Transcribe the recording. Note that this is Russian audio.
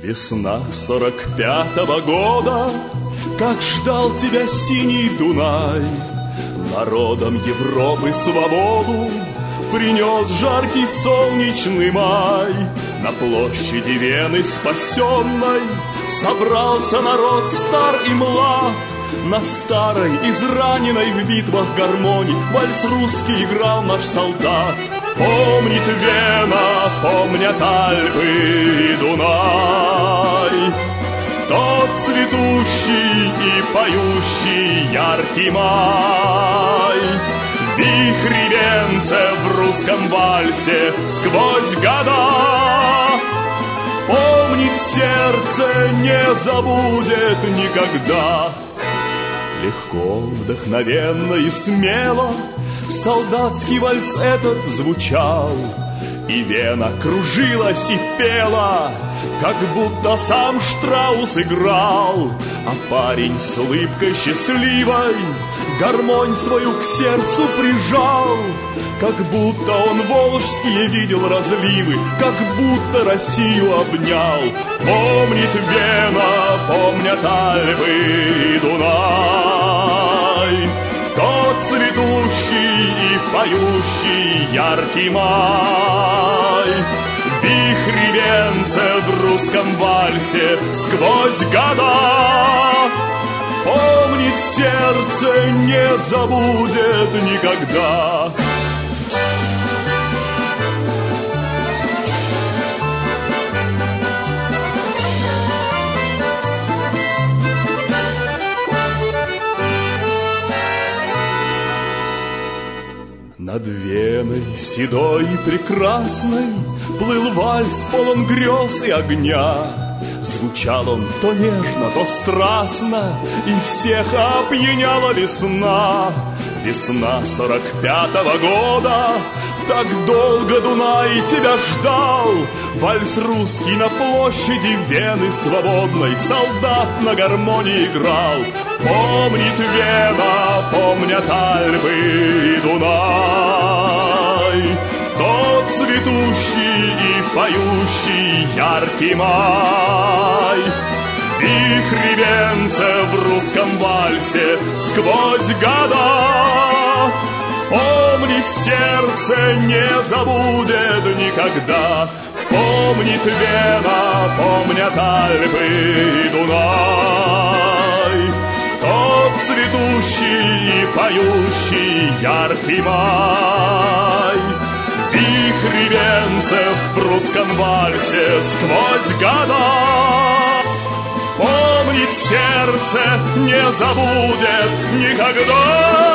Весна 45-го года, как ждал тебя синий Дунай, народам Европы свободу принес жаркий солнечный май. На площади Вены спасенной собрался народ стар и млад. На старой, израненной в битвах гармонии вальс русский играл наш солдат. Помнит Вена, помнят Альпы и Дунай, тот цветущий и поющий яркий май. Вихри венцев в русском вальсе сквозь года. Помнит сердце, не забудет никогда. Легко, вдохновенно и смело солдатский вальс этот звучал, и Вена кружилась и пела, как будто сам Штраус играл. А парень с улыбкой счастливой гармонь свою к сердцу прижал, как будто он волжские видел разливы, как будто Россию обнял. Помнит Вена, помнят Альпы и Дунай, тот цветущий и поющий яркий май. Вихри венцев в русском вальсе сквозь года. Помнит сердце, не забудет никогда. Над Веной седой и прекрасной плыл вальс, полон грез и огня. Звучал он то нежно, то страстно, и всех опьяняла весна. Весна 45-го года, так долго Дунай тебя ждал. Вальс русский на площади Вены свободной солдат на гармонии играл. Помнит Вена, помнят Альпы и Дунай, тот цветущий и поющий яркий май. Вихри венцев в русском вальсе сквозь года. Помнит сердце, не забудет никогда. Помнит Вена, помнят Альпы и Дунай, тот цветущий и поющий яркий май. Вихри венцев в русском вальсе сквозь года. Помнит сердце, не забудет никогда.